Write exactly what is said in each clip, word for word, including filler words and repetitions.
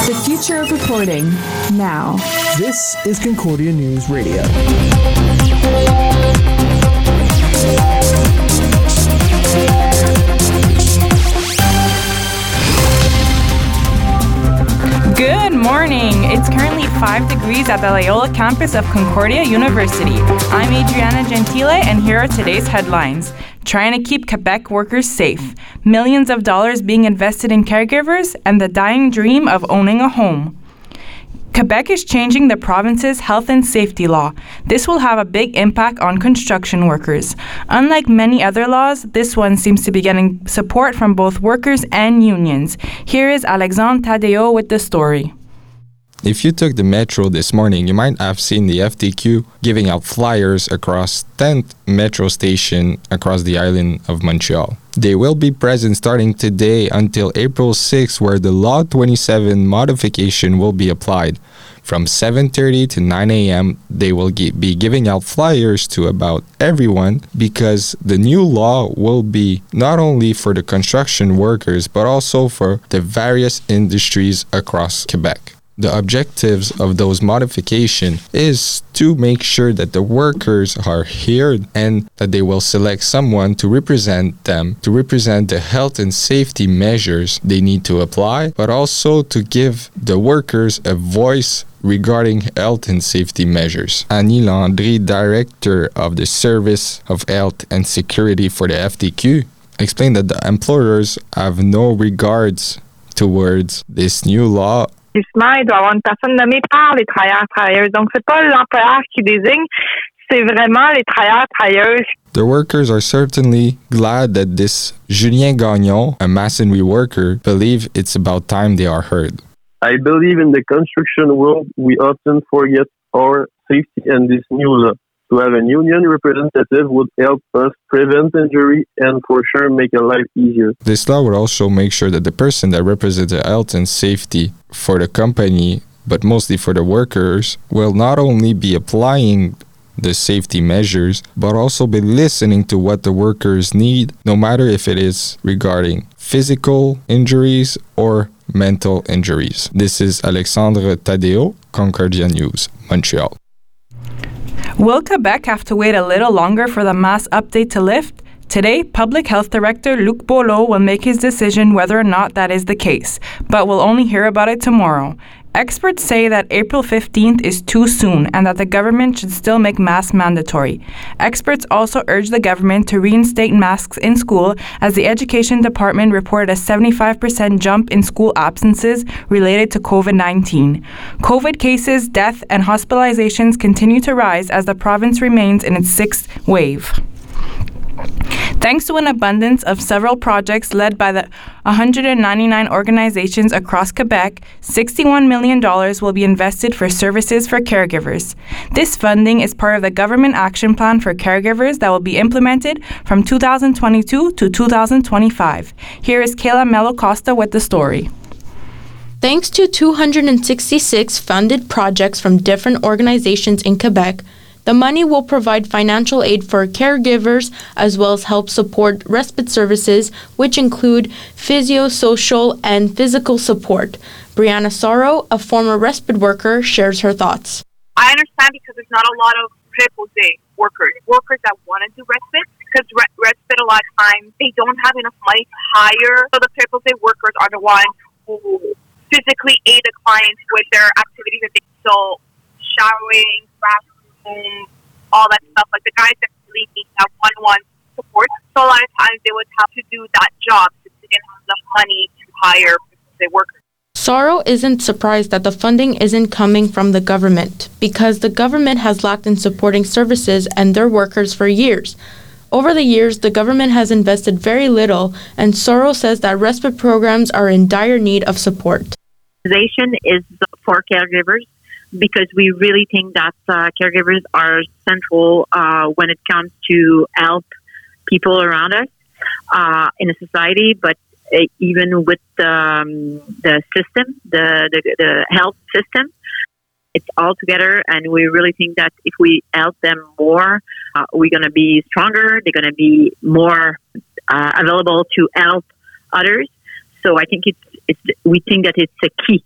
The future of reporting, now. This is Concordia News Radio. Good morning. It's currently five degrees at the Loyola campus of Concordia University. I'm Adriana Gentile, and here are today's headlines. Trying to keep Quebec workers safe. Millions of dollars being invested in caregivers, and the dying dream of owning a home. Quebec is changing the province's health and safety law. This will have a big impact on construction workers. Unlike many other laws, this one seems to be getting support from both workers and unions. Here is Alexandre Tadeo with the story. If you took the metro this morning, you might have seen the F T Q giving out flyers across tenth metro station across the island of Montreal. They will be present starting today until April sixth, where the Law twenty-seven modification will be applied. From seven thirty to nine a.m., they will be giving out flyers to about everyone because the new law will be not only for the construction workers but also for the various industries across Quebec. The objectives of those modifications is to make sure that the workers are heard and that they will select someone to represent them, to represent the health and safety measures they need to apply, but also to give the workers a voice regarding health and safety measures. Annie Landry, Director of the Service of Health and Security for the F T Q, explained that the employers have no regards towards this new law. Justement, il doit y avoir une personne nommée par les travailleurs travailleuses. Donc, c'est pas l'employeur qui désigne, c'est vraiment les travailleurs travailleuses. The workers are certainly glad that this Julien Gagnon, a masonry worker, believe it's about time they are heard. I believe in the construction world, we often forget our safety and this new law. To have a union representative would help us prevent injury and for sure make a life easier. This law would also make sure that the person that represents the health and safety for the company, but mostly for the workers, will not only be applying the safety measures, but also be listening to what the workers need, no matter if it is regarding physical injuries or mental injuries. This is Alexandre Tadeo, Concordia News, Montreal. Will Quebec have to wait a little longer for the mask update to lift? Today, Public Health Director Luc Beaulieu will make his decision whether or not that is the case, but we'll only hear about it tomorrow. Experts say that April fifteenth is too soon and that the government should still make masks mandatory. Experts also urge the government to reinstate masks in school, as the Education Department reported a seventy-five percent jump in school absences related to covid nineteen. COVID cases, death, and hospitalizations continue to rise as the province remains in its sixth wave. Thanks to an abundance of several projects led by the one hundred ninety-nine organizations across Quebec, sixty-one million dollars will be invested for services for caregivers. This funding is part of the Government Action Plan for Caregivers that will be implemented from two thousand twenty-two to two thousand twenty-five. Here is Kayla Mello Costa with the story. Thanks to two hundred sixty-six funded projects from different organizations in Quebec, the money will provide financial aid for caregivers as well as help support respite services, which include physio, social, and physical support. Brianna Sorrow, a former respite worker, shares her thoughts. I understand because there's not a lot of triple J workers, workers that want to do respite, because re- respite a lot of times they don't have enough money to hire. So the triple J workers are the ones who physically aid the clients with their activities that they so showering, bathroom, all that stuff. Like the guys that really need that one-on-one support. So a lot of times they would have to do that job because they didn't have enough money to hire the workers. Sorrow isn't surprised that the funding isn't coming from the government because the government has lacked in supporting services and their workers for years. Over the years, the government has invested very little, and Sorrow says that respite programs are in dire need of support. Organization is for caregivers, because we really think that uh, caregivers are central uh, when it comes to help people around us uh, in a society, but uh, even with um, the system, the, the the health system, it's all together. And we really think that if we help them more, uh, we're going to be stronger. They're going to be more uh, available to help others. So I think it's, it's we think that it's a key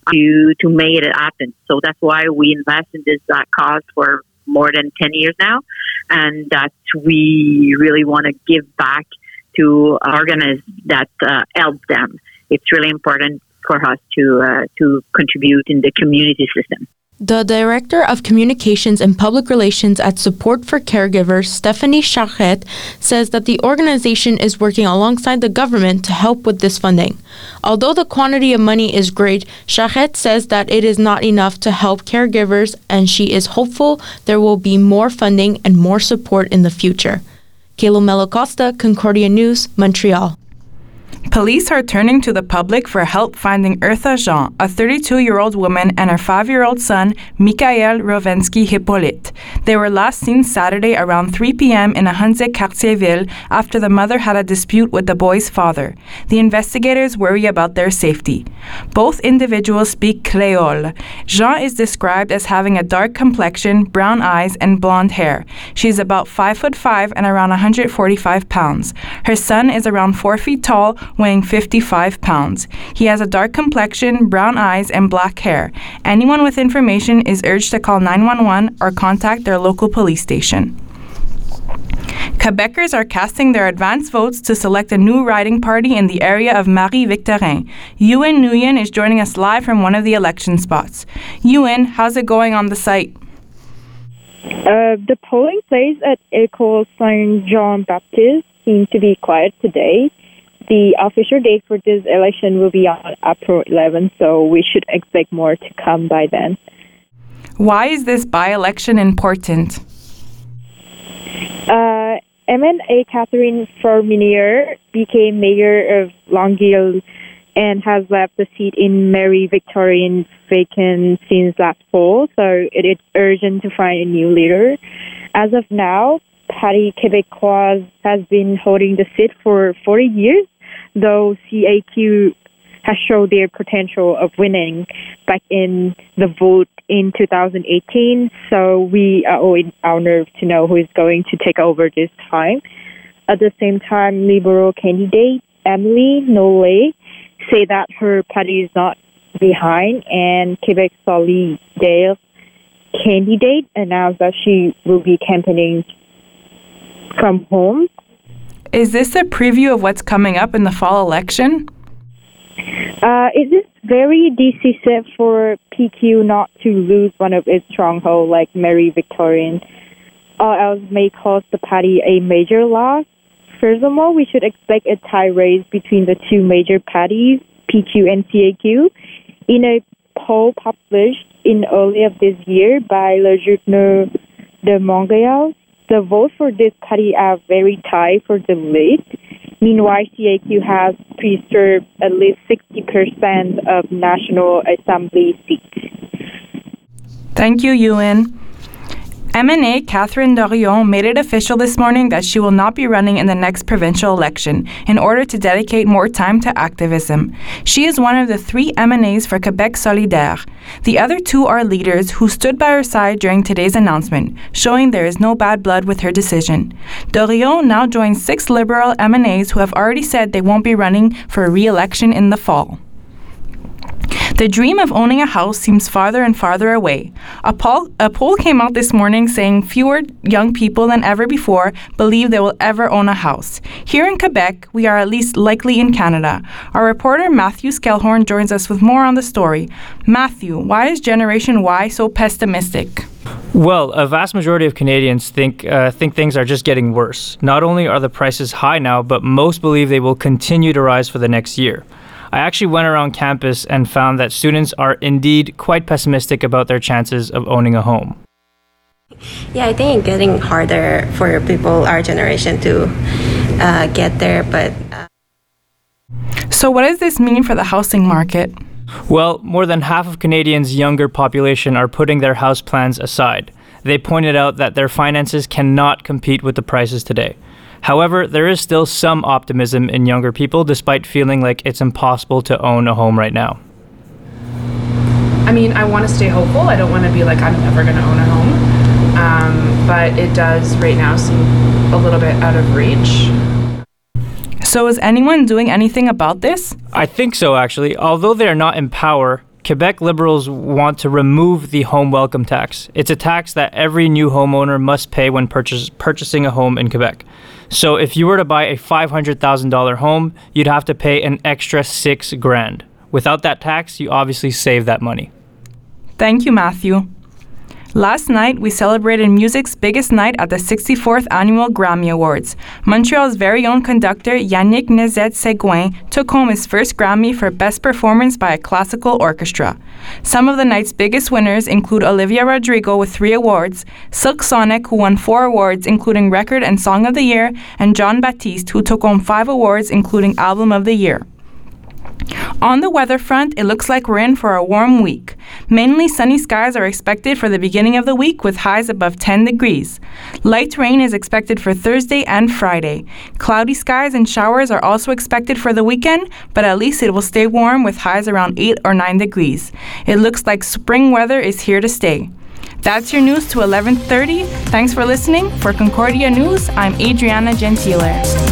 to to make it happen. So that's why we invest in this uh, cause for more than ten years now, and that we really want to give back to organizations that uh, help them. It's really important for us to uh, to contribute in the community system. The Director of Communications and Public Relations at Support for Caregivers, Stephanie Charette, says that the organization is working alongside the government to help with this funding. Although the quantity of money is great, Charette says that it is not enough to help caregivers, and she is hopeful there will be more funding and more support in the future. Kayla Melo-Costa, Concordia News, Montreal. Police are turning to the public for help finding Eartha Jean, a thirty-two-year-old woman, and her five-year-old son, Mikael Rovensky-Hippolyte. They were last seen Saturday around three p.m. in a Hunzic Cartierville after the mother had a dispute with the boy's father. The investigators worry about their safety. Both individuals speak Creole. Jean is described as having a dark complexion, brown eyes, and blonde hair. She's about five foot five and around one hundred forty-five pounds. Her son is around four feet tall, weighing fifty-five pounds. He has a dark complexion, brown eyes, and black hair. Anyone with information is urged to call nine one one or contact their local police station. Quebecers are casting their advance votes to select a new riding party in the area of Marie-Victorin. Ewan Nguyen is joining us live from one of the election spots. Ewan, how's it going on the site? Uh, the polling place at École Saint-Jean-Baptiste seems to be quiet today. The official date for this election will be on April eleventh, so we should expect more to come by then. Why is this by-election important? Uh, M N A Catherine Fourminier became mayor of Longueuil and has left the seat in Marie-Victorin vacant since last fall, so it is urgent to find a new leader. As of now, Parti Québécois has been holding the seat for forty years, though C A Q has showed their potential of winning back in the vote in two thousand eighteen. So we are all in our nerve to know who is going to take over this time. At the same time, Liberal candidate Emily Nollet say that her party is not behind, and Quebec Solidaire candidate announced that she will be campaigning from home. Is this a preview of what's coming up in the fall election? Uh, it is very decisive for P Q not to lose one of its strongholds like Marie-Victorin, or else may cost the party a major loss. Furthermore, we should expect a tie race between the two major parties, P Q and C A Q. In a poll published in early of this year by Le Journal de Montréal, the votes for this party are very tight for the lead. Meanwhile, C A Q has preserved at least sixty percent of National Assembly seats. Thank you, Ewan. M N A Catherine Dorion made it official this morning that she will not be running in the next provincial election in order to dedicate more time to activism. She is one of the three M N As for Quebec Solidaire. The other two are leaders who stood by her side during today's announcement, showing there is no bad blood with her decision. Dorion now joins six Liberal M N As who have already said they won't be running for re-election in the fall. The dream of owning a house seems farther and farther away. A poll, a poll came out this morning saying fewer young people than ever before believe they will ever own a house. Here in Quebec, we are at least likely in Canada. Our reporter Matthew Skellhorn joins us with more on the story. Matthew, why is Generation Y so pessimistic? Well, a vast majority of Canadians think uh, think things are just getting worse. Not only are the prices high now, but most believe they will continue to rise for the next year. I actually went around campus and found that students are indeed quite pessimistic about their chances of owning a home. Yeah, I think it's getting harder for people our generation to uh, get there, but... Uh... So what does this mean for the housing market? Well, more than half of Canadians' younger population are putting their house plans aside. They pointed out that their finances cannot compete with the prices today. However, there is still some optimism in younger people despite feeling like it's impossible to own a home right now. I mean, I want to stay hopeful. I don't want to be like, I'm never going to own a home. Um, but it does right now seem a little bit out of reach. So is anyone doing anything about this? I think so, actually. Although they are not in power, Quebec Liberals want to remove the home welcome tax. It's a tax that every new homeowner must pay when purchase, purchasing a home in Quebec. So if you were to buy a five hundred thousand dollars home, you'd have to pay an extra six grand. Without that tax, you obviously save that money. Thank you, Matthew. Last night, we celebrated music's biggest night at the sixty-fourth Annual Grammy Awards. Montreal's very own conductor, Yannick Nézet-Séguin, took home his first Grammy for Best Performance by a Classical Orchestra. Some of the night's biggest winners include Olivia Rodrigo with three awards, Silk Sonic, who won four awards, including Record and Song of the Year, and John Baptiste, who took home five awards, including Album of the Year. On the weather front, it looks like we're in for a warm week. Mainly sunny skies are expected for the beginning of the week with highs above ten degrees. Light rain is expected for Thursday and Friday. Cloudy skies and showers are also expected for the weekend, but at least it will stay warm with highs around eight or nine degrees. It looks like spring weather is here to stay. That's your news to eleven thirty. Thanks for listening. For Concordia News, I'm Adriana Gentile.